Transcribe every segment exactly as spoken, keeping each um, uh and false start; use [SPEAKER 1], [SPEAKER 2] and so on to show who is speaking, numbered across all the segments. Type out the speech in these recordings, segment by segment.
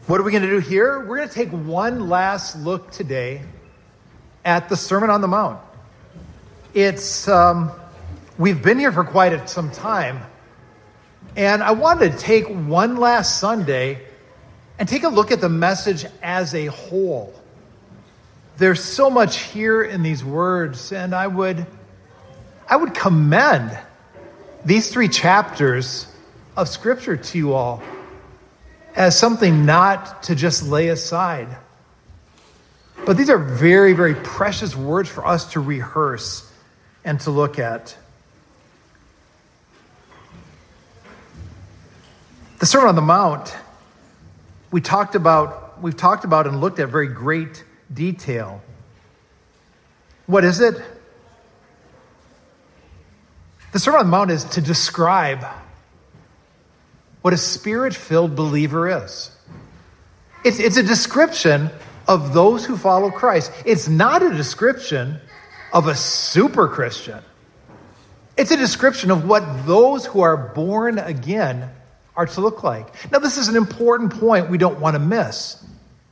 [SPEAKER 1] What are we going to do here? We're going to take one last look today at the Sermon on the Mount. It's, um, we've been here for quite some time, and I wanted to take one last Sunday and take a look at the message as a whole. There's so much here in these words, and I would, I would commend these three chapters of Scripture to you all as something not to just lay aside. But these are very, very precious words for us to rehearse and to look at. The Sermon on the Mount, we talked about, we've talked about and looked at very great detail. What is it? The Sermon on the Mount is to describe what a spirit-filled believer is. It's, it's a description of those who follow Christ. It's not a description of a super Christian. It's a description of what those who are born again are to look like. Now, this is an important point we don't want to miss.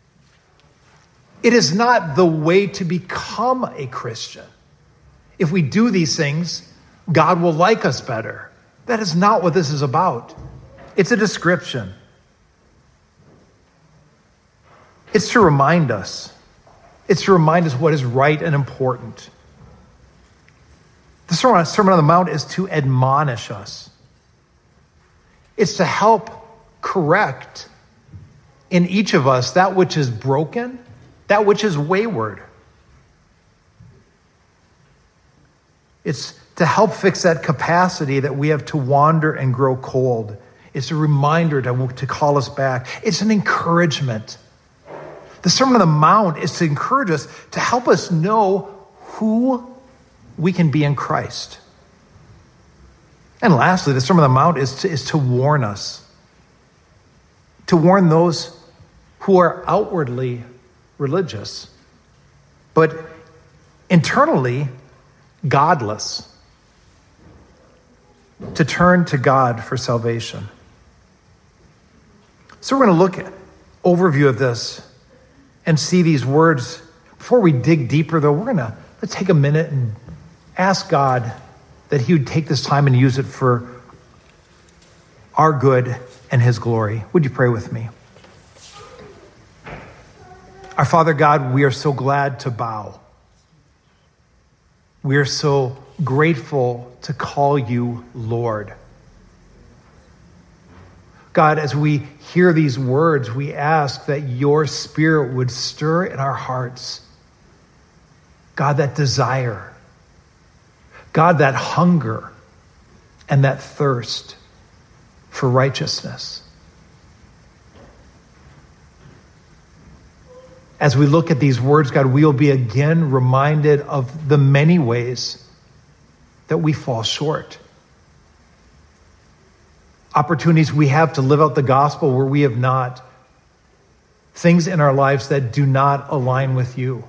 [SPEAKER 1] It is not the way to become a Christian. If we do these things, God will like us better. That is not what this is about. It's a description. It's to remind us. It's to remind us what is right and important. The Sermon on the Mount is to admonish us. It's to help correct in each of us that which is broken, that which is wayward. It's to help fix that capacity that we have to wander and grow cold. It's a reminder to, to call us back. It's an encouragement. The Sermon on the Mount is to encourage us, to help us know who we can be in Christ. And lastly, the Sermon on the Mount is to, is to warn us, to warn those who are outwardly religious, but internally godless, to turn to God for salvation. So we're going to look at overview of this and see these words. Before we dig deeper, though, we're going to let's take a minute and ask God that he would take this time and use it for our good and his glory. Would you pray with me? Our Father God, we are so glad to bow. We are so grateful to call you Lord. God, as we hear these words, we ask that your Spirit would stir in our hearts. God, that desire. God, that hunger and that thirst for righteousness. As we look at these words, God, we will be again reminded of the many ways that we fall short. Opportunities we have to live out the gospel where we have not. Things in our lives that do not align with you.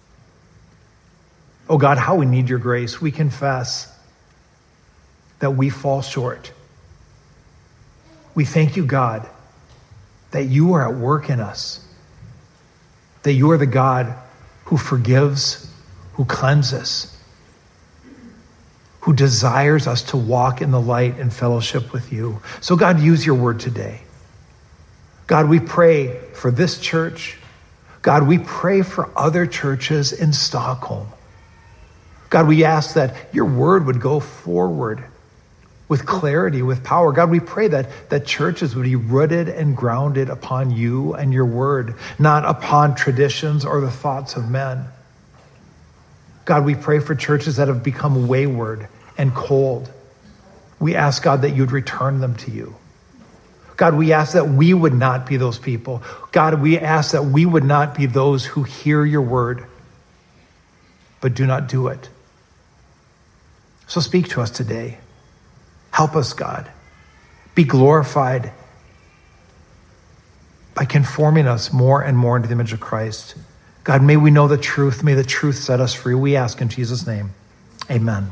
[SPEAKER 1] Oh God, how we need your grace. We confess that we fall short. We thank you, God, that you are at work in us. That you are the God who forgives, who cleanses, who desires us to walk in the light and fellowship with you. So God, use your word today. God, we pray for this church. God, we pray for other churches in Stockholm. God, we ask that your word would go forward with clarity, with power. God, we pray that, that churches would be rooted and grounded upon you and your word, not upon traditions or the thoughts of men. God, we pray for churches that have become wayward and cold. We ask, God, that you'd return them to you. God, we ask that we would not be those people. God, we ask that we would not be those who hear your word, but do not do it. So speak to us today. Help us, God. Be glorified by conforming us more and more into the image of Christ. God, may we know the truth. May the truth set us free. We ask in Jesus' name. Amen.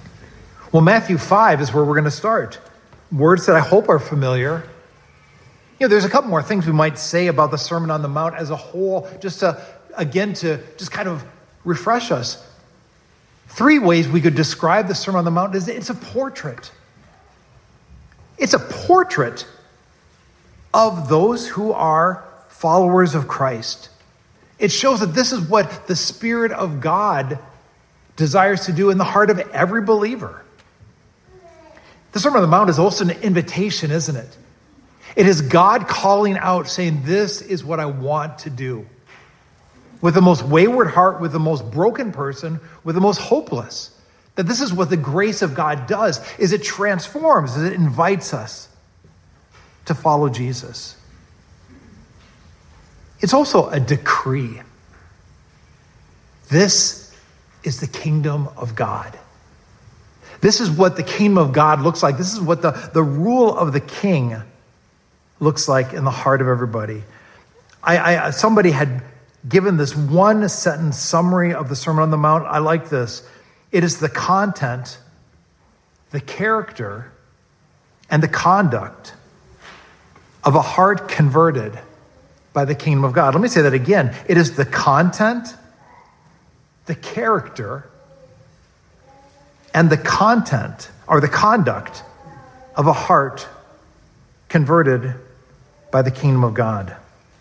[SPEAKER 1] Well, Matthew five is where we're going to start. Words that I hope are familiar. You know, there's a couple more things we might say about the Sermon on the Mount as a whole, just to, again, to just kind of refresh us. Three ways we could describe the Sermon on the Mount is it's a portrait. It's a portrait of those who are followers of Christ. It shows that this is what the Spirit of God desires to do in the heart of every believer. The Sermon on the Mount is also an invitation, isn't it? It is God calling out, saying, this is what I want to do. With the most wayward heart, with the most broken person, with the most hopeless. That this is what the grace of God does, is it transforms, is it invites us to follow Jesus. It's also a decree. This is the kingdom of God. This is what the kingdom of God looks like. This is what the, the rule of the king looks like in the heart of everybody. I, I somebody had given this one sentence summary of the Sermon on the Mount. I like this. It is the content, the character, and the conduct of a heart converted by the kingdom of God. Let me say that again. It is the content, the character, and the content, or the conduct of a heart converted by the kingdom of God.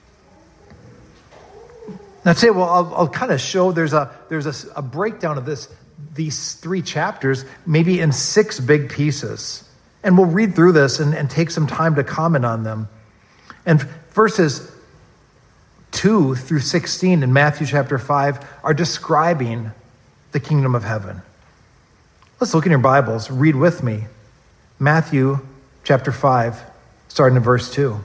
[SPEAKER 1] Now, I'd say, well, I'll, I'll kind of show there's a there's a, a breakdown of this, these three chapters, maybe in six big pieces. And we'll read through this and, and take some time to comment on them. And verses two through sixteen in Matthew chapter five are describing the kingdom of heaven. Let's look in your Bibles. Read with me. Matthew chapter five, starting in verse two.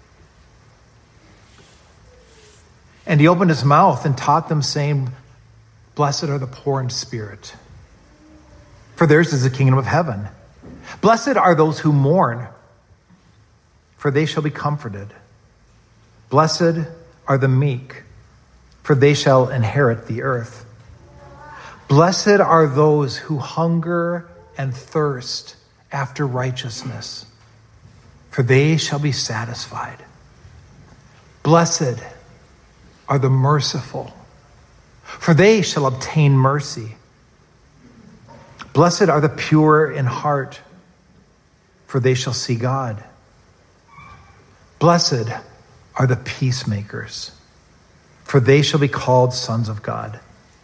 [SPEAKER 1] And he opened his mouth and taught them, saying, blessed are the poor in spirit, for theirs is the kingdom of heaven. Blessed are those who mourn, for they shall be comforted. Blessed are the meek, for they shall inherit the earth. Blessed are those who hunger and thirst after righteousness, for they shall be satisfied. Blessed are the merciful, for they shall obtain mercy. Blessed are the pure in heart, for they shall see God. Blessed are the peacemakers, for they shall be called sons of God.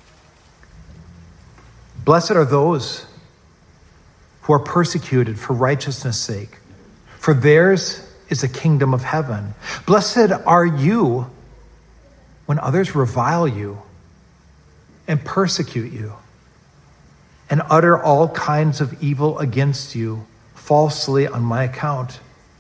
[SPEAKER 1] Blessed are those who are persecuted for righteousness' sake, for theirs is the kingdom of heaven. Blessed are you when others revile you and persecute you and utter all kinds of evil against you falsely on my account.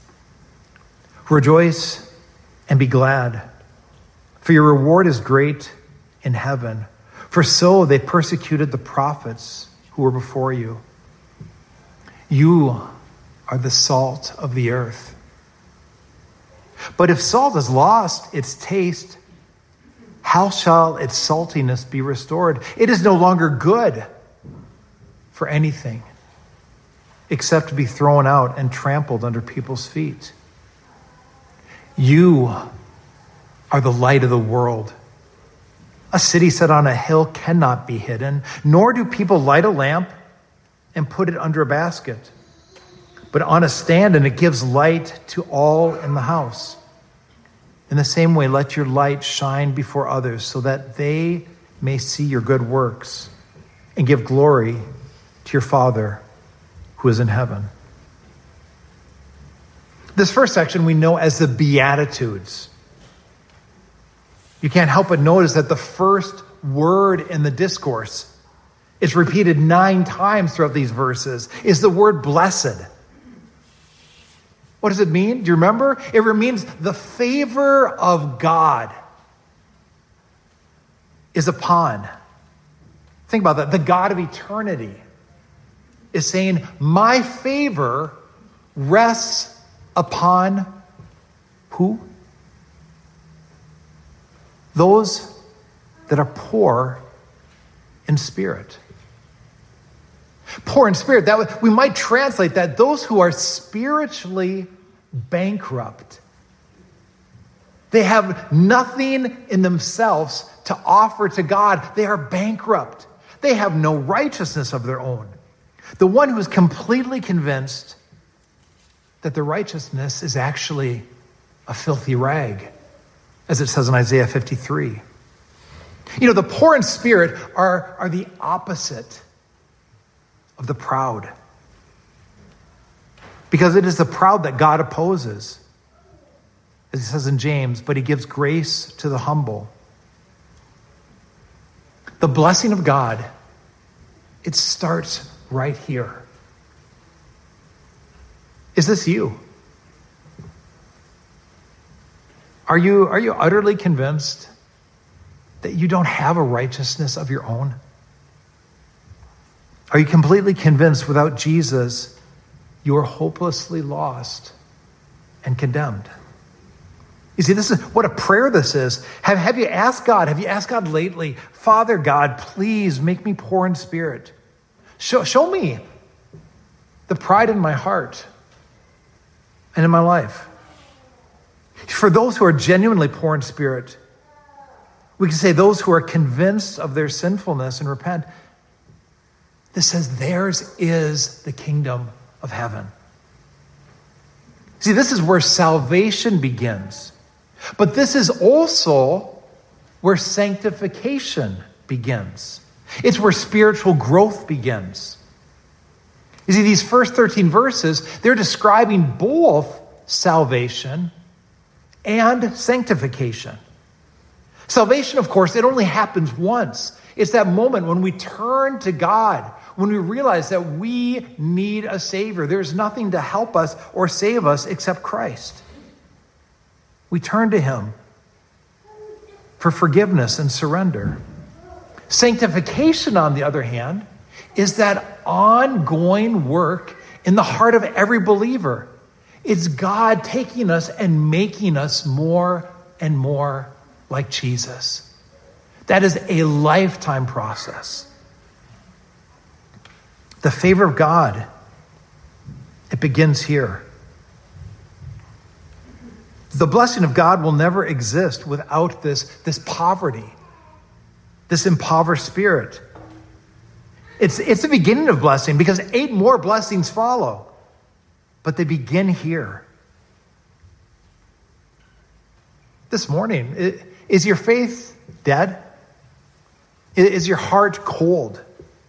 [SPEAKER 1] Rejoice and be glad, for your reward is great in heaven. For so they persecuted the prophets who were before you. You are the salt of the earth. But if salt has lost its taste, how shall its saltiness be restored? It is no longer good for anything except to be thrown out and trampled under people's feet. You are the light of the world. A city set on a hill cannot be hidden, nor do people light a lamp and put it under a basket, but on a stand, and it gives light to all in the house. In the same way, let your light shine before others so that they may see your good works and give glory to your Father who is in heaven. This first section we know as the Beatitudes. You can't help but notice that the first word in the discourse, it's repeated nine times throughout these verses, is the word blessed. What does it mean? Do you remember? It means the favor of God is upon. Think about that. The God of eternity is saying, my favor rests upon who? Those that are poor in spirit. Poor in spirit. That we might translate that those who are spiritually bankrupt. They have nothing in themselves to offer to God. They are bankrupt. They have no righteousness of their own. The one who is completely convinced that the righteousness is actually a filthy rag, as it says in Isaiah fifty-three. You know, the poor in spirit are, are the opposite of the proud. Because it is the proud that God opposes. As he says in James, but he gives grace to the humble. The blessing of God, it starts right here. Is this you? Are you, are you utterly convinced that you don't have a righteousness of your own? Are you completely convinced without Jesus, you are hopelessly lost and condemned? You see, this is what a prayer this is. Have, have you asked God, have you asked God lately, Father God, please make me poor in spirit. Show, show me the pride in my heart and in my life. For those who are genuinely poor in spirit, we can say those who are convinced of their sinfulness and repent, this says theirs is the kingdom of heaven. See, this is where salvation begins. But this is also where sanctification begins. It's where spiritual growth begins. You see, these first thirteen verses, they're describing both salvation and sanctification. Salvation, of course, it only happens once. It's that moment when we turn to God, when we realize that we need a Savior. There's nothing to help us or save us except Christ. We turn to him for forgiveness and surrender. Sanctification, on the other hand, is that ongoing work in the heart of every believer. It's God taking us and making us more and more like Jesus. That is a lifetime process. The favor of God, it begins here. The blessing of God will never exist without this, this poverty, this impoverished spirit. It's, it's the beginning of blessing because eight more blessings follow, but they begin here. This morning, is your faith dead? Is your heart cold?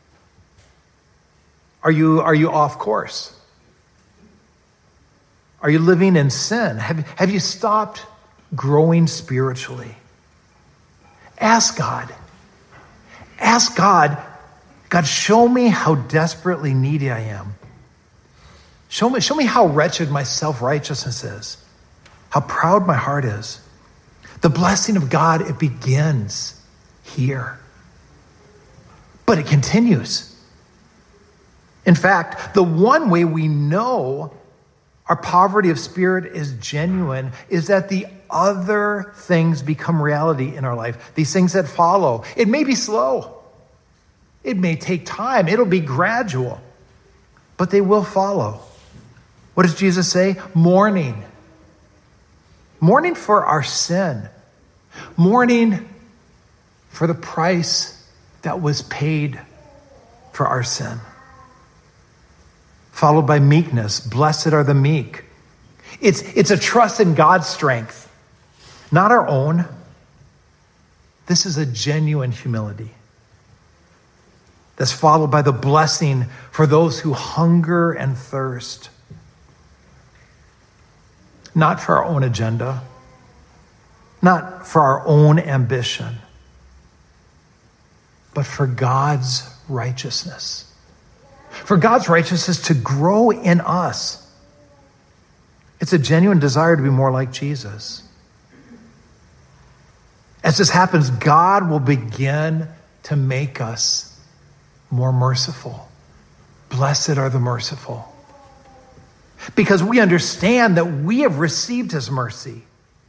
[SPEAKER 1] Are you, are you off course? Are you living in sin? Have, have you stopped growing spiritually? Ask God. Ask God, God, show me how desperately needy I am. Show me, show me how wretched my self-righteousness is, how proud my heart is. The blessing of God, it begins here. But it continues. In fact, the one way we know our poverty of spirit is genuine is that the other things become reality in our life. These things that follow. It may be slow. It may take time. It'll be gradual. But they will follow. What does Jesus say? Mourning. Mourning for our sin. Mourning for the price that was paid for our sin. Followed by meekness. Blessed are the meek. It's, it's a trust in God's strength, not our own. This is a genuine humility that's followed by the blessing for those who hunger and thirst. Not for our own agenda, not for our own ambition, but for God's righteousness. For God's righteousness to grow in us. It's a genuine desire to be more like Jesus. As this happens, God will begin to make us more merciful. Blessed are the merciful. Because we understand that we have received his mercy.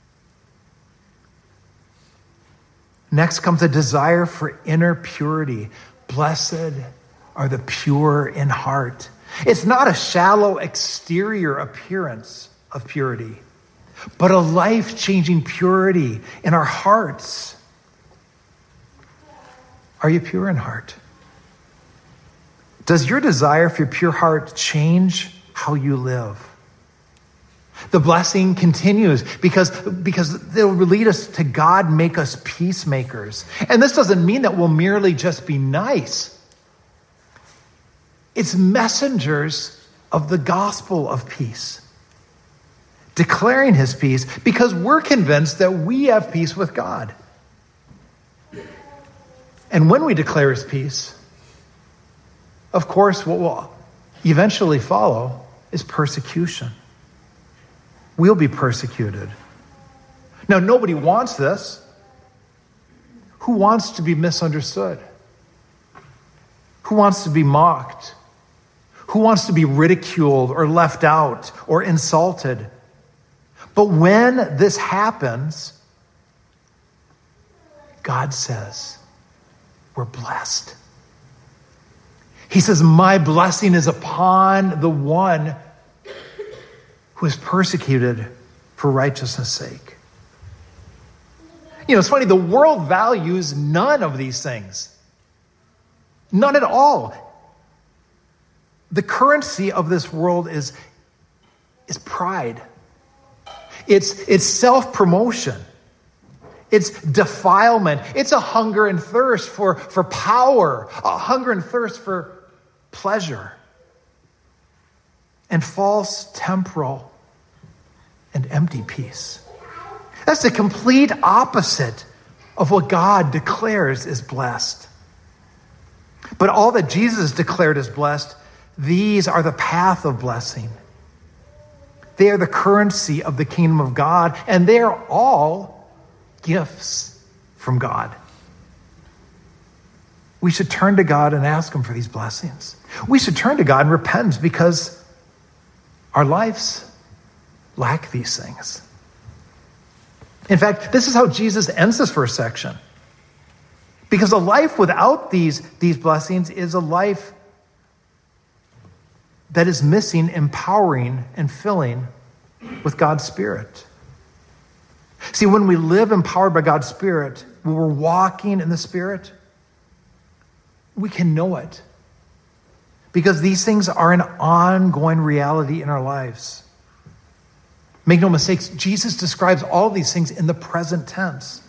[SPEAKER 1] Next comes a desire for inner purity. Blessed are the pure in heart. It's not a shallow exterior appearance of purity, but a life-changing purity in our hearts. Are you pure in heart? Does your desire for your pure heart change how you live? The blessing continues because, because it'll lead us to God make us peacemakers. And this doesn't mean that we'll merely just be nice. It's messengers of the gospel of peace, declaring his peace because we're convinced that we have peace with God. And when we declare his peace, of course, what will eventually follow is persecution. We'll be persecuted. Now, nobody wants this. Who wants to be misunderstood? Who wants to be mocked? Who wants to be ridiculed or left out or insulted? But when this happens, God says, we're blessed. He says, my blessing is upon the one who is persecuted for righteousness' sake. You know, it's funny, the world values none of these things. None at all. The currency of this world is, is pride. It's, it's self-promotion. It's defilement. It's a hunger and thirst for, for power, a hunger and thirst for pleasure, and false temporal and empty peace. That's the complete opposite of what God declares is blessed. But all that Jesus declared as blessed, these are the path of blessing. They are the currency of the kingdom of God, and they are all gifts from God. We should turn to God and ask him for these blessings. We should turn to God and repent because our lives lack these things. In fact, this is how Jesus ends this first section. Because a life without these, these blessings is a life that is missing empowering and filling with God's Spirit. See, when we live empowered by God's Spirit, when we're walking in the Spirit, we can know it. Because these things are an ongoing reality in our lives. Make no mistakes, Jesus describes all these things in the present tense.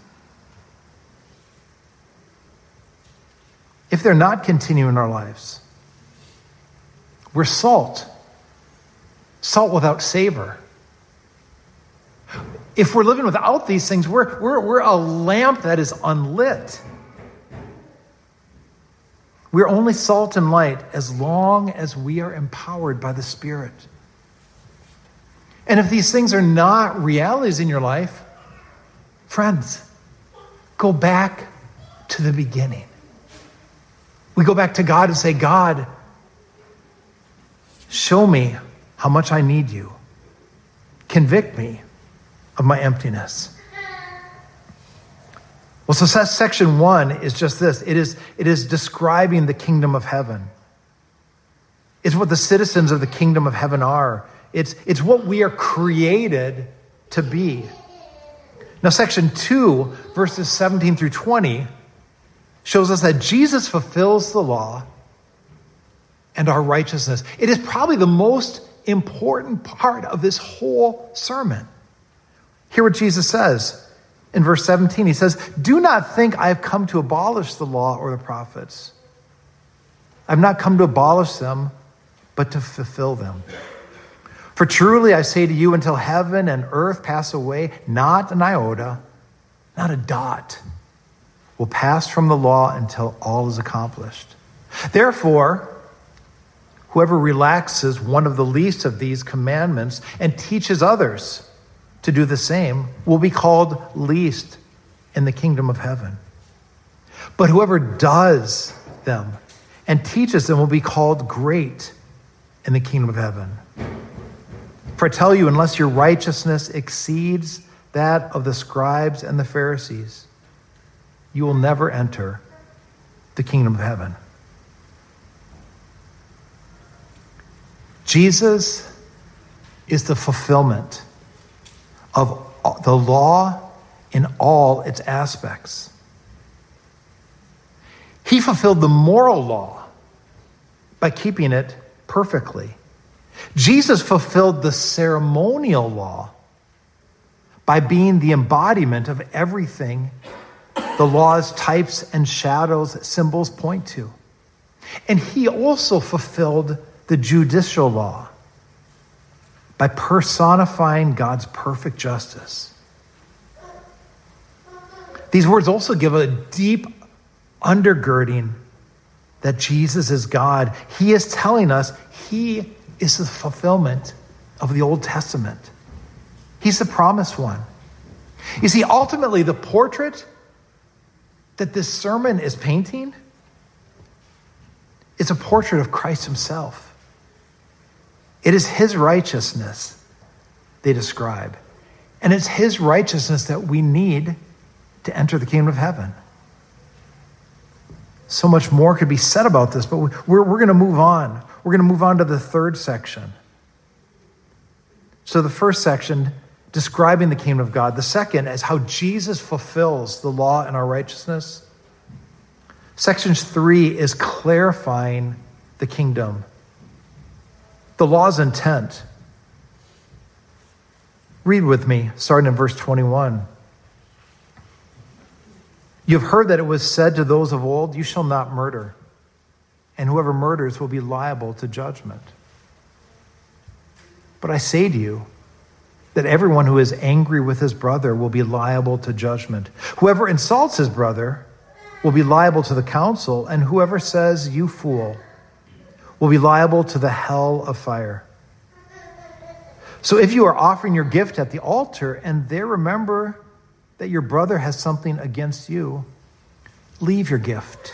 [SPEAKER 1] If they're not continuing in our lives, we're salt. Salt without savor. If we're living without these things, we're, we're, we're a lamp that is unlit. We're only salt and light as long as we are empowered by the Spirit. And if these things are not realities in your life, friends, go back to the beginning. We go back to God and say, God, show me how much I need you. Convict me of my emptiness. Well, so section one is just this. It is, it is describing the kingdom of heaven. It's what the citizens of the kingdom of heaven are. It's, it's what we are created to be. Now, section two, verses seventeen through twenty, shows us that Jesus fulfills the law and our righteousness. It is probably the most important part of this whole sermon. Hear what Jesus says in verse seventeen. He says, do not think I have come to abolish the law or the prophets. I've not come to abolish them, but to fulfill them. For truly I say to you, until heaven and earth pass away, not an iota, not a dot, will pass from the law until all is accomplished. Therefore, whoever relaxes one of the least of these commandments and teaches others to do the same will be called least in the kingdom of heaven. But whoever does them and teaches them will be called great in the kingdom of heaven. For I tell you, unless your righteousness exceeds that of the scribes and the Pharisees, you will never enter the kingdom of heaven. Jesus is the fulfillment of the law in all its aspects. He fulfilled the moral law by keeping it perfectly. Jesus fulfilled the ceremonial law by being the embodiment of everything the law's types and shadows, symbols point to. And he also fulfilled the judicial law by personifying God's perfect justice. These words also give a deep undergirding that Jesus is God. He is telling us he is the fulfillment of the Old Testament. He's the promised one. You see, ultimately, the portrait that this sermon is painting is a portrait of Christ himself. It is his righteousness they describe. And it's his righteousness that we need to enter the kingdom of heaven. So much more could be said about this, but we're, we're going to move on. We're going to move on to the third section. So the first section, describing the kingdom of God. The second is how Jesus fulfills the law and our righteousness. Section three is clarifying the kingdom. The law's intent. Read with me, starting in verse twenty-one. You've heard that it was said to those of old, you shall not murder, and whoever murders will be liable to judgment. But I say to you that everyone who is angry with his brother will be liable to judgment. Whoever insults his brother will be liable to the council, and whoever says, you fool, will be liable to the hell of fire. So if you are offering your gift at the altar, and there remember that your brother has something against you, leave your gift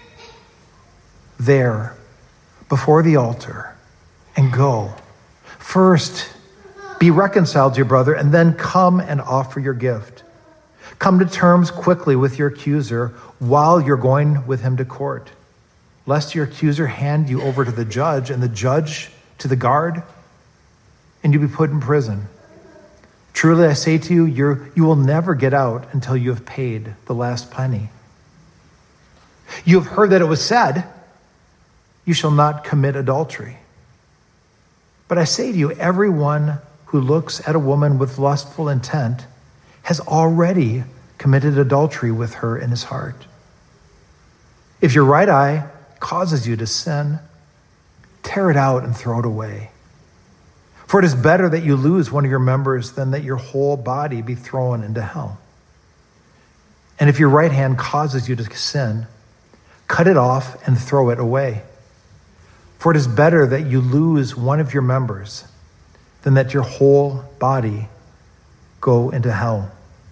[SPEAKER 1] there before the altar and go. First, be reconciled to your brother, and then come and offer your gift. Come to terms quickly with your accuser while you're going with him to court, lest your accuser hand you over to the judge, and the judge to the guard, and you be put in prison. Truly I say to you, you're, you will never get out until you have paid the last penny. You have heard that it was said, you shall not commit adultery. But I say to you, everyone who looks at a woman with lustful intent has already committed adultery with her in his heart. If your right eye causes you to sin, tear it out and throw it away. For it is better that you lose one of your members than that your whole body be thrown into hell. And if your right hand causes you to sin, cut it off and throw it away. For it is better that you lose one of your members than that your whole body go into hell.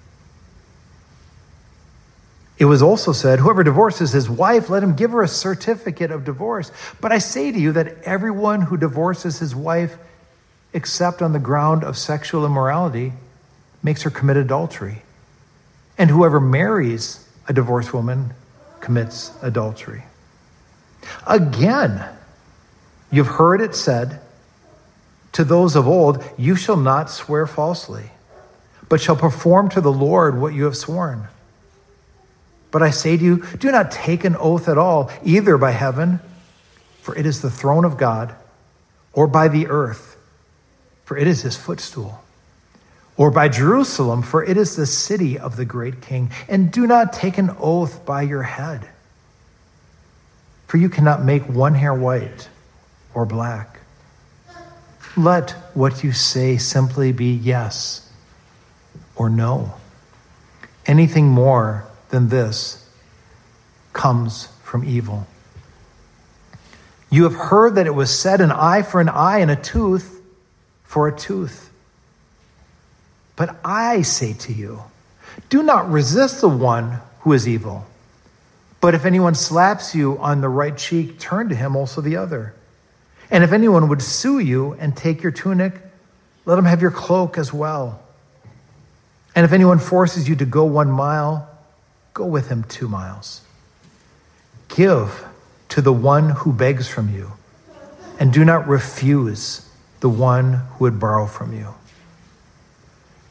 [SPEAKER 1] It was also said, whoever divorces his wife, let him give her a certificate of divorce. But I say to you that everyone who divorces his wife except on the ground of sexual immorality makes her commit adultery. And whoever marries a divorced woman commits adultery. Again, you've heard it said to those of old, you shall not swear falsely, but shall perform to the Lord what you have sworn. But I say to you, do not take an oath at all, either by heaven, for it is the throne of God, or by the earth, for it is his footstool, or by Jerusalem, for it is the city of the great king. And do not take an oath by your head, for you cannot make one hair white or black. Let what you say simply be yes or no. Anything more than this comes from evil. You have heard that it was said, an eye for an eye and a tooth for a tooth. But I say to you, do not resist the one who is evil. But if anyone slaps you on the right cheek, turn to him also the other. And if anyone would sue you and take your tunic, let him have your cloak as well. And if anyone forces you to go one mile, go with him two miles. Give to the one who begs from you, and do not refuse the one who would borrow from you.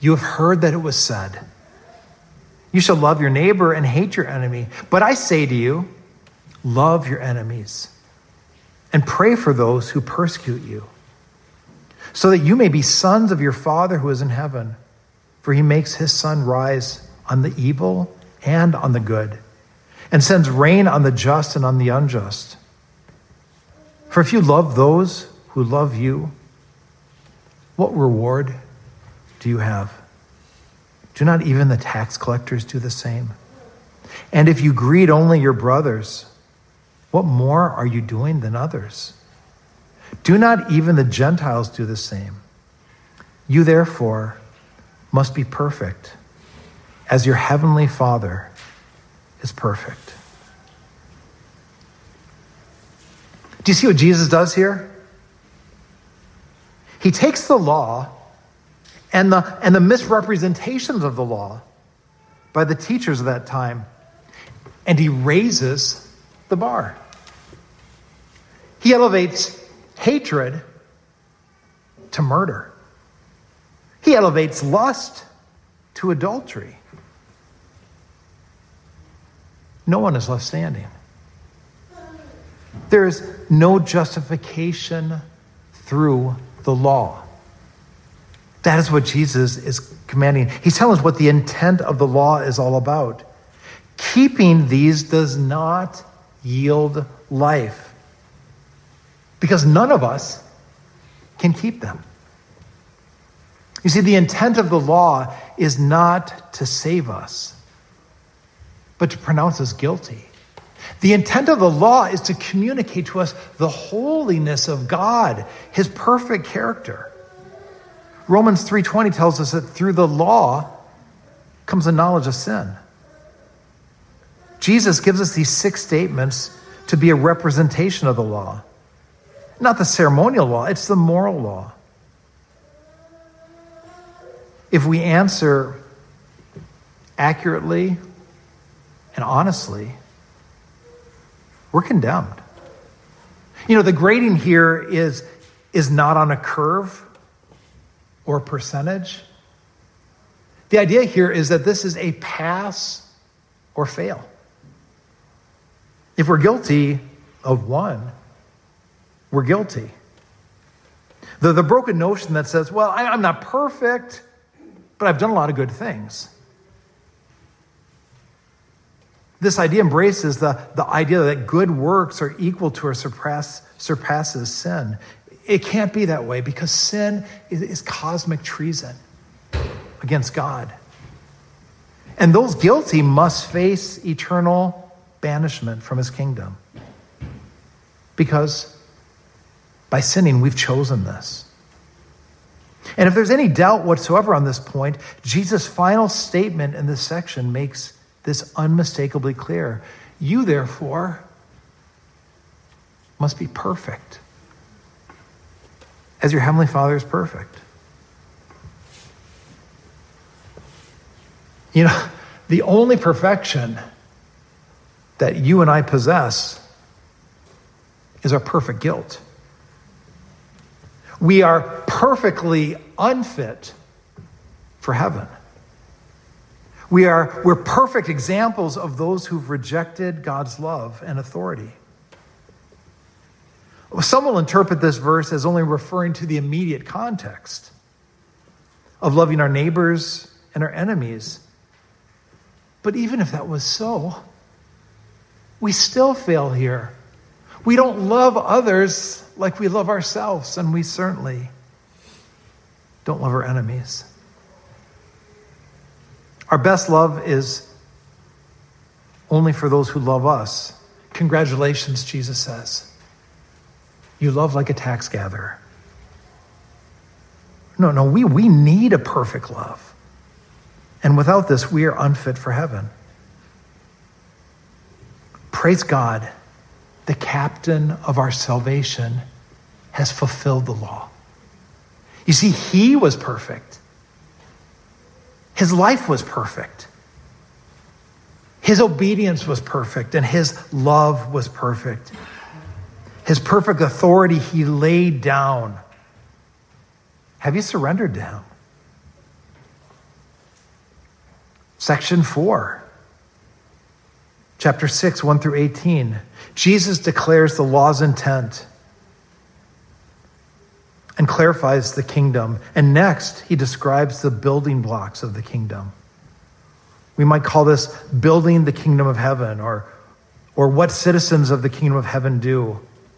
[SPEAKER 1] You have heard that it was said, you shall love your neighbor and hate your enemy. But I say to you, love your enemies and pray for those who persecute you, so that you may be sons of your Father who is in heaven. For he makes his sun rise on the evil and on the good, and sends rain on the just and on the unjust. For if you love those who love you, what reward do you have? Do not even the tax collectors do the same? And if you greet only your brothers, what more are you doing than others? Do not even the Gentiles do the same? You therefore must be perfect, as your heavenly Father is perfect. Do you see what Jesus does here? He takes the law and the, and the misrepresentations of the law by the teachers of that time, and he raises the bar. He elevates hatred to murder. He elevates lust to adultery. No one is left standing. There is no justification through the law. That is what Jesus is commanding. He's telling us what the intent of the law is all about. Keeping these does not yield life, because none of us can keep them. You see, the intent of the law is not to save us, but to pronounce us guilty. The intent of the law is to communicate to us the holiness of God, his perfect character. Romans three twenty tells us that through the law comes the knowledge of sin. Jesus gives us these six statements to be a representation of the law. Not the ceremonial law, it's the moral law. If we answer accurately and honestly, we're condemned. You know, the grading here is, is not on a curve or a percentage. The idea here is that this is a pass or fail. If we're guilty of one, we're guilty. The, the broken notion that says, well, I, I'm not perfect, but I've done a lot of good things. This idea embraces the, the idea that good works are equal to or surpass, surpasses sin. It can't be that way, because sin is, is cosmic treason against God. And those guilty must face eternal banishment from his kingdom, because by sinning, we've chosen this. And if there's any doubt whatsoever on this point, Jesus' final statement in this section makes this unmistakably clear. You, therefore, must be perfect, as your heavenly Father is perfect. You know, the only perfection that you and I possess is our perfect guilt. We are perfectly unfit for heaven. We are, we're perfect examples of those who've rejected God's love and authority. Some will interpret this verse as only referring to the immediate context of loving our neighbors and our enemies. But even if that was so, we still fail here. We don't love others like we love ourselves, and we certainly don't love our enemies. Our best love is only for those who love us. Congratulations, Jesus says. You love like a tax gatherer. No, no, we, we need a perfect love. And without this, we are unfit for heaven. Praise God, the captain of our salvation has fulfilled the law. You see, he was perfect. His life was perfect. His obedience was perfect, and his love was perfect. His perfect authority he laid down. Have you surrendered to him? Section four, chapter six, one through eighteen. Jesus declares the law's intent and clarifies the kingdom. And next, he describes the building blocks of the kingdom. We might call this building the kingdom of heaven, or, or what citizens of the kingdom of heaven do,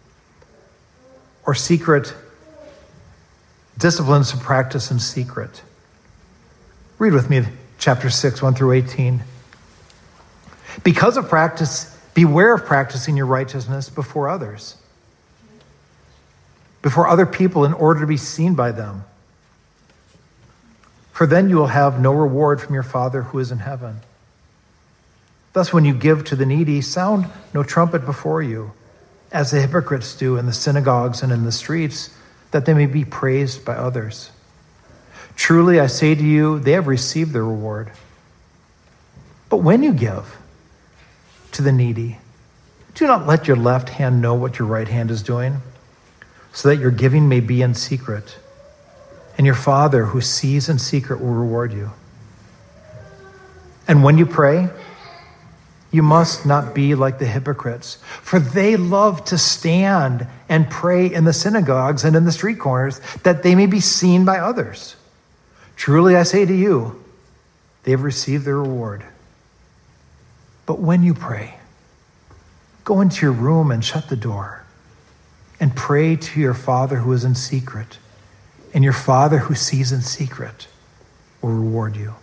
[SPEAKER 1] or secret disciplines to practice in secret. Read with me chapter six, one through eighteen. Because of practice, beware of practicing your righteousness before others, before other people, in order to be seen by them. For then you will have no reward from your Father who is in heaven. Thus, when you give to the needy, sound no trumpet before you, as the hypocrites do in the synagogues and in the streets, that they may be praised by others. Truly, I say to you, they have received their reward. But when you give to the needy, do not let your left hand know what your right hand is doing, so that your giving may be in secret, and your Father who sees in secret will reward you. And when you pray, you must not be like the hypocrites, for they love to stand and pray in the synagogues and in the street corners, that they may be seen by others. Truly I say to you, they have received their reward. But when you pray, go into your room and shut the door, and pray to your Father who is in secret, and your Father who sees in secret will reward you.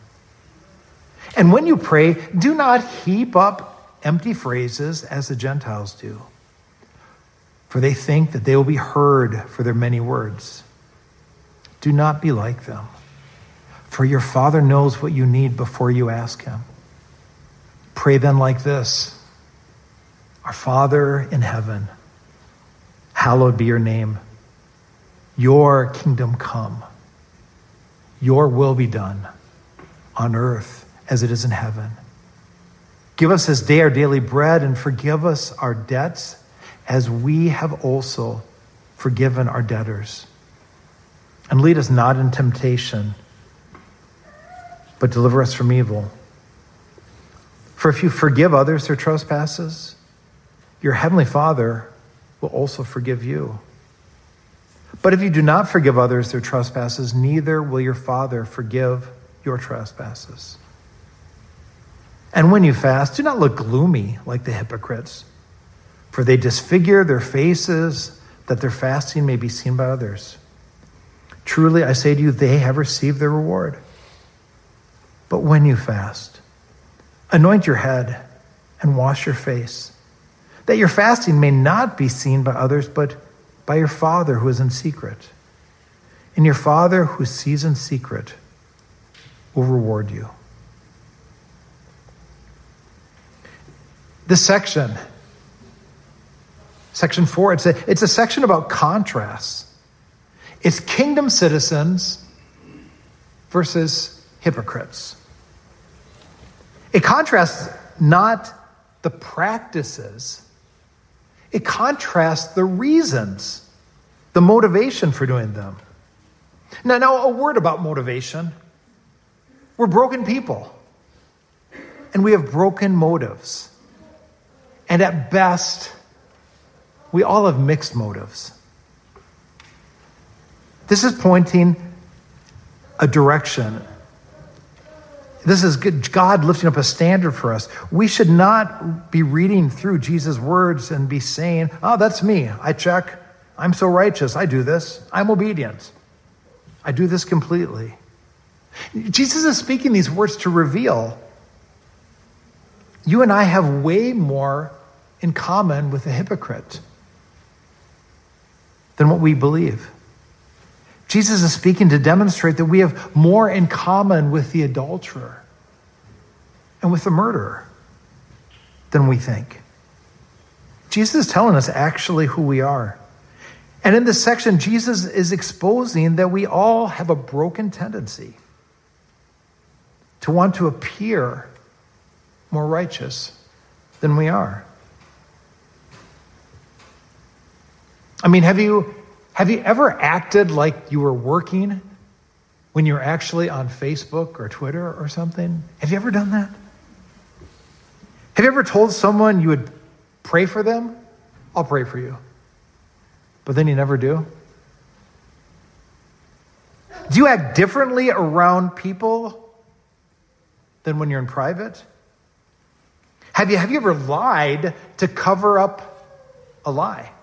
[SPEAKER 1] And when you pray, do not heap up empty phrases as the Gentiles do, for they think that they will be heard for their many words. Do not be like them, for your Father knows what you need before you ask him. Pray then like this: Our Father in heaven, hallowed be your name. Your kingdom come. Your will be done on earth as it is in heaven. Give us this day our daily bread, and forgive us our debts as we have also forgiven our debtors. And lead us not in temptation, but deliver us from evil. For if you forgive others their trespasses, your heavenly Father will also forgive you. But if you do not forgive others their trespasses, neither will your Father forgive your trespasses. And when you fast, do not look gloomy like the hypocrites, for they disfigure their faces that their fasting may be seen by others. Truly, I say to you, they have received their reward. But when you fast, anoint your head and wash your face, that your fasting may not be seen by others, but by your Father who is in secret. And your Father who sees in secret will reward you. This section, section four, it's a, it's a section about contrasts. It's kingdom citizens versus hypocrites. It contrasts not the practices, it contrasts the reasons, the motivation for doing them. Now, now a word about motivation. We're broken people, and we have broken motives. And at best, we all have mixed motives. This is pointing a direction. This is God lifting up a standard for us. We should not be reading through Jesus' words and be saying, oh, that's me. I check. I'm so righteous. I do this. I'm obedient. I do this completely. Jesus is speaking these words to reveal you and I have way more in common with a hypocrite than what we believe. Jesus is speaking to demonstrate that we have more in common with the adulterer and with the murderer than we think. Jesus is telling us actually who we are. And in this section, Jesus is exposing that we all have a broken tendency to want to appear more righteous than we are. I mean, have you Have you ever acted like you were working when you're actually on Facebook or Twitter or something? Have you ever done that? Have you ever told someone you would pray for them? I'll pray for you. But then you never do? Do you act differently around people than when you're in private? Have you, have you ever lied to cover up a lie?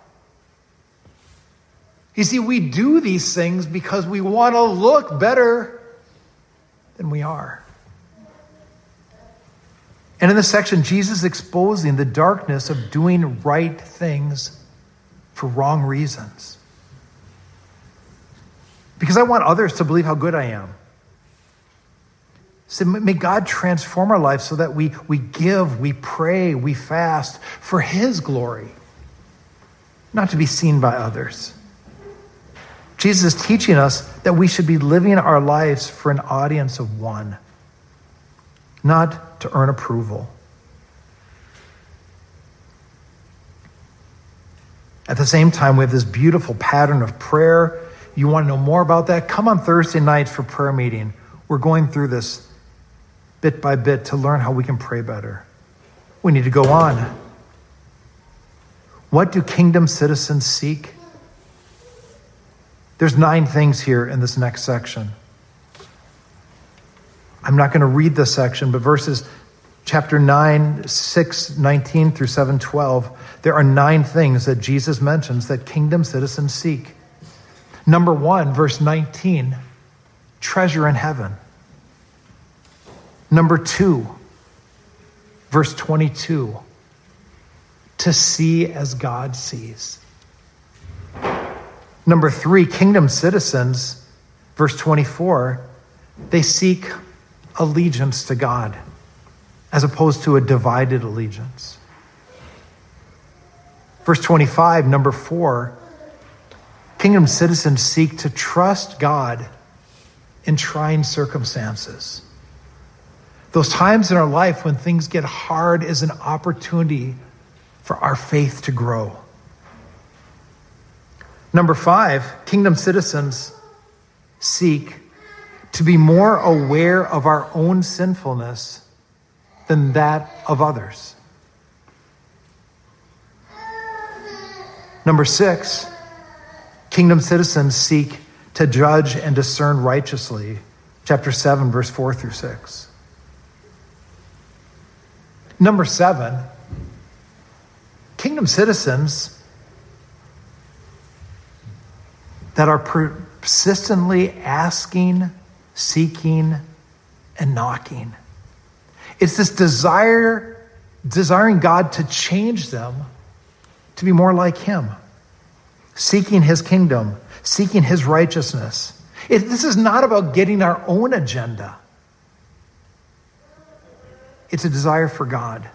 [SPEAKER 1] You see, we do these things because we want to look better than we are. And in this section, Jesus is exposing the darkness of doing right things for wrong reasons. Because I want others to believe how good I am. So may God transform our lives so that we, we give, we pray, we fast for His glory, not to be seen by others. Jesus is teaching us that we should be living our lives for an audience of one, not to earn approval. At the same time, we have this beautiful pattern of prayer. You want to know more about that? Come on Thursday nights for prayer meeting. We're going through this bit by bit to learn how we can pray better. We need to go on. What do kingdom citizens seek? There's nine things here in this next section. I'm not going to read this section, but verses chapter nine, six, nineteen through seven, twelve, there are nine things that Jesus mentions that kingdom citizens seek. Number one, verse nineteen, treasure in heaven. Number two, verse twenty-two, to see as God sees. Number three, kingdom citizens, verse twenty-four, they seek allegiance to God as opposed to a divided allegiance. Verse twenty-five, number four, kingdom citizens seek to trust God in trying circumstances. Those times in our life when things get hard is an opportunity for our faith to grow. Number five, kingdom citizens seek to be more aware of our own sinfulness than that of others. Number six, kingdom citizens seek to judge and discern righteously. Chapter seven, verse four through six. Number seven, kingdom citizens that are persistently asking, seeking, and knocking. It's this desire, desiring God to change them to be more like Him, seeking His kingdom, seeking His righteousness. It, this is not about getting our own agenda. It's a desire for God.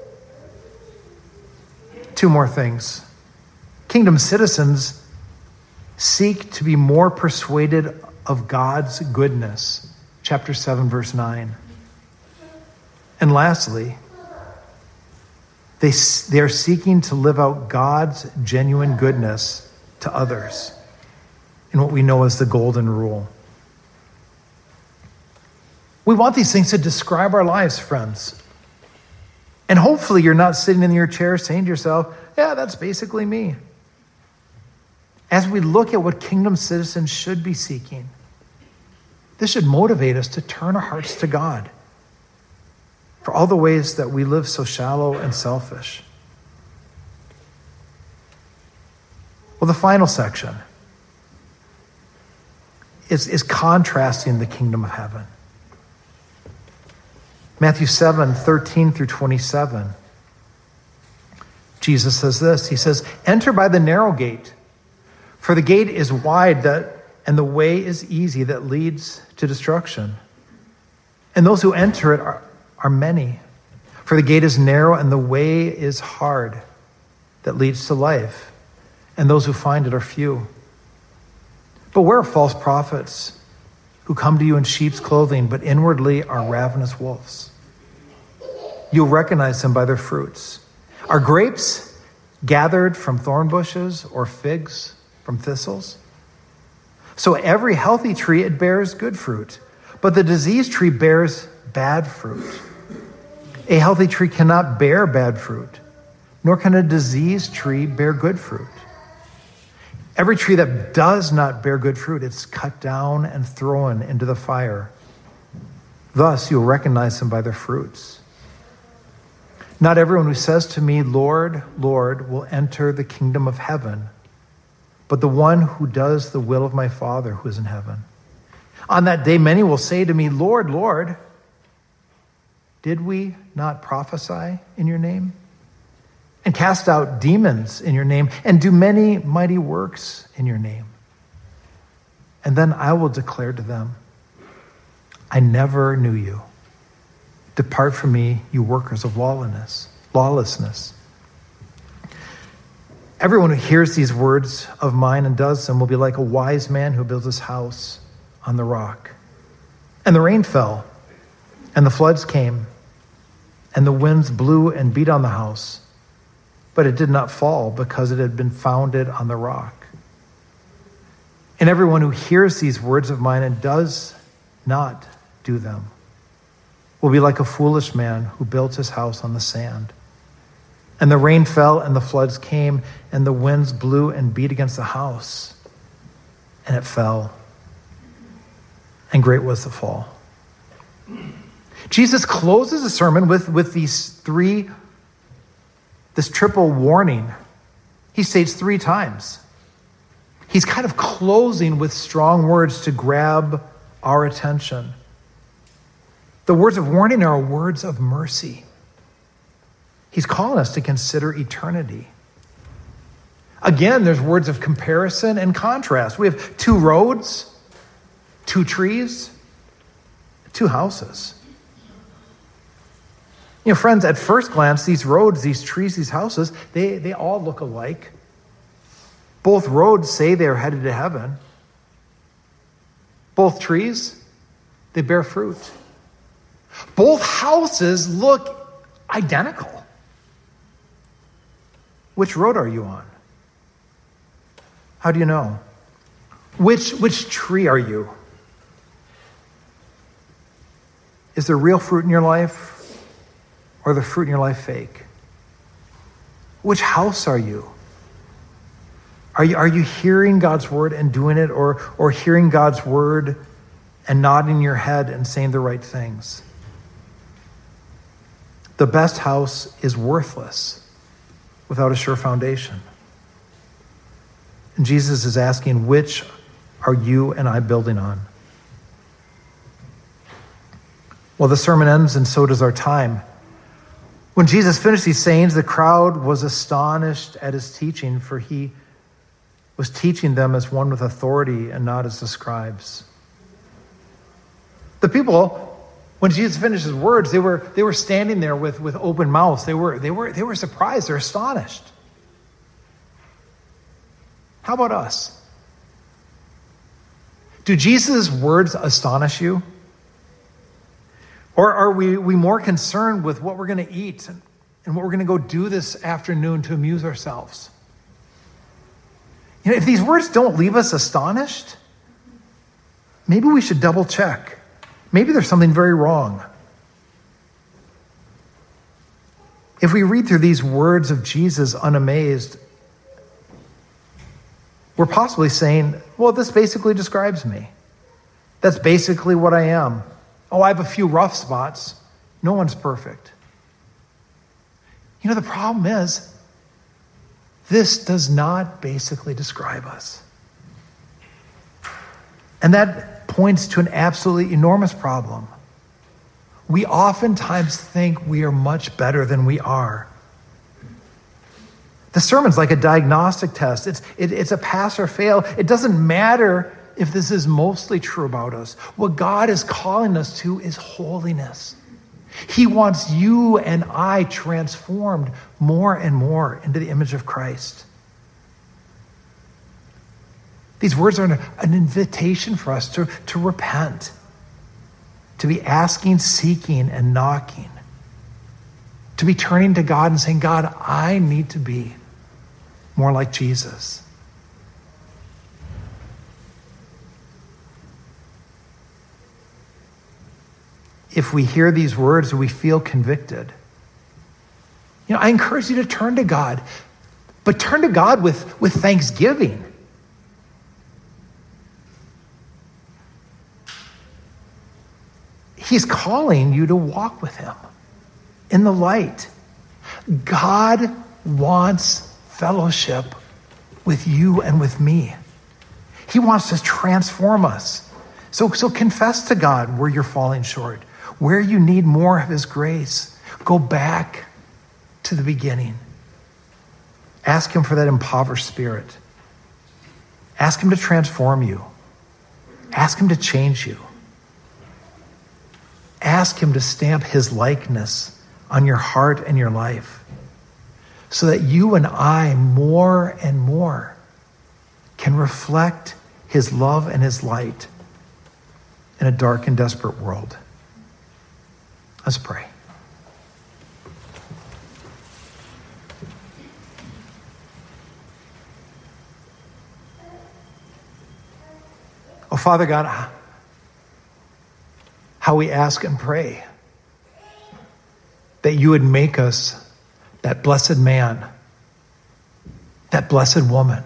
[SPEAKER 1] Two more things. Kingdom citizens seek to be more persuaded of God's goodness. Chapter seven, verse nine. And lastly, they, they are seeking to live out God's genuine goodness to others in what we know as the golden rule. We want these things to describe our lives, friends. And hopefully you're not sitting in your chair saying to yourself, yeah, that's basically me. As we look at what kingdom citizens should be seeking, this should motivate us to turn our hearts to God for all the ways that we live so shallow and selfish. Well, the final section is, is contrasting the kingdom of heaven. Matthew seven, thirteen through twenty-seven. Jesus says this. He says, enter by the narrow gate, for the gate is wide that, and the way is easy that leads to destruction. And those who enter it are, are many. For the gate is narrow and the way is hard that leads to life. And those who find it are few. Beware of false prophets who come to you in sheep's clothing, but inwardly are ravenous wolves. You'll recognize them by their fruits. Are grapes gathered from thorn bushes or figs from thistles? So every healthy tree, it bears good fruit, but the diseased tree bears bad fruit. A healthy tree cannot bear bad fruit, nor can a diseased tree bear good fruit. Every tree that does not bear good fruit, it's cut down and thrown into the fire. Thus you'll recognize them by their fruits. Not everyone who says to me, Lord, Lord, will enter the kingdom of heaven, but the one who does the will of my Father who is in heaven. On that day, many will say to me, Lord, Lord, did we not prophesy in your name? And cast out demons in your name, and do many mighty works in your name? And then I will declare to them, I never knew you. Depart from me, you workers of lawlessness. Lawlessness. Everyone who hears these words of mine and does them will be like a wise man who builds his house on the rock. And the rain fell, and the floods came, and the winds blew and beat on the house, but it did not fall because it had been founded on the rock. And everyone who hears these words of mine and does not do them will be like a foolish man who built his house on the sand. And the rain fell, and the floods came, and the winds blew and beat against the house, and it fell. And great was the fall. Jesus closes the sermon with, with these three, this triple warning. He states three times. He's kind of closing with strong words to grab our attention. The words of warning are words of mercy. He's calling us to consider eternity. Again, there's words of comparison and contrast. We have two roads, two trees, two houses. You know, friends, at first glance, these roads, these trees, these houses, they, they all look alike. Both roads say they're headed to heaven. Both trees, they bear fruit. Both houses look identical. Which road are you on? How do you know? Which, which tree are you? Is there real fruit in your life, or the fruit in your life fake? Which house are you? Are you, are you hearing God's word and doing it, or, or hearing God's word and nodding your head and saying the right things? The best house is worthless without a sure foundation. And Jesus is asking, which are you and I building on? Well, the sermon ends, and so does our time. When Jesus finished these sayings, the crowd was astonished at his teaching, for he was teaching them as one with authority and not as the scribes. The people, when Jesus finished his words, they were they were standing there with, with open mouths. They were they were they were surprised. They're astonished. How about us? Do Jesus' words astonish you? Or are we, we more concerned with what we're going to eat and, and what we're going to go do this afternoon to amuse ourselves? You know, if these words don't leave us astonished, maybe we should double check. Maybe there's something very wrong. If we read through these words of Jesus unamazed, we're possibly saying, well, this basically describes me. That's basically what I am. Oh, I have a few rough spots. No one's perfect. You know, the problem is, this does not basically describe us. And that points to an absolutely enormous problem. We oftentimes think we are much better than we are. The sermon's like a diagnostic test. It's, it, it's a pass or fail. It doesn't matter if this is mostly true about us. What God is calling us to is holiness. He wants you and I transformed more and more into the image of Christ. These words are an, an invitation for us to, to repent, to be asking, seeking, and knocking, to be turning to God and saying, God, I need to be more like Jesus. if we hear these words, we feel convicted. You know, I encourage you to turn to God, but turn to God with, with thanksgiving. He's calling you to walk with him in the light. God wants fellowship with you and with me. He wants to transform us. So, so confess to God where you're falling short, where you need more of his grace. Go back to the beginning. Ask him for that impoverished spirit. Ask him to transform you. Ask him to change you. Ask him to stamp his likeness on your heart and your life so that you and I more and more can reflect his love and his light in a dark and desperate world. Let's pray. Oh, Father God, how we ask and pray that you would make us that blessed man, that blessed woman.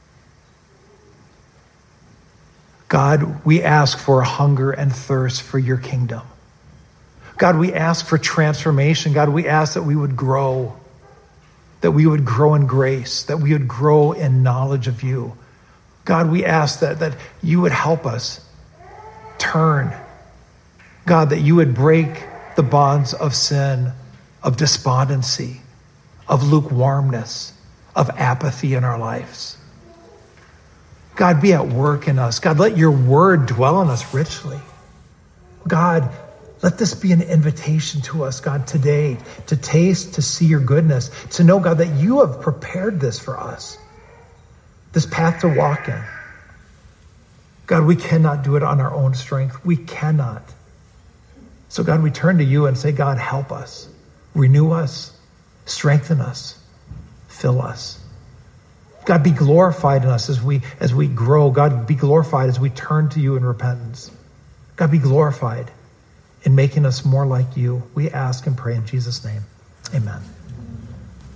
[SPEAKER 1] God, we ask for a hunger and thirst for your kingdom. God, we ask for transformation. God, we ask that we would grow, that we would grow in grace, that we would grow in knowledge of you. God, we ask that, that you would help us turn. God, that you would break the bonds of sin, of despondency, of lukewarmness, of apathy in our lives. God, be at work in us. God, let your word dwell in us richly. God, let this be an invitation to us, God, today, to taste, to see your goodness, to know, God, that you have prepared this for us, this path to walk in. God, we cannot do it on our own strength. We cannot. So, God, we turn to you and say, God, help us, renew us, strengthen us, fill us. God, be glorified in us as we as we grow. God, be glorified as we turn to you in repentance. God, be glorified in making us more like you. We ask and pray in Jesus' name. Amen.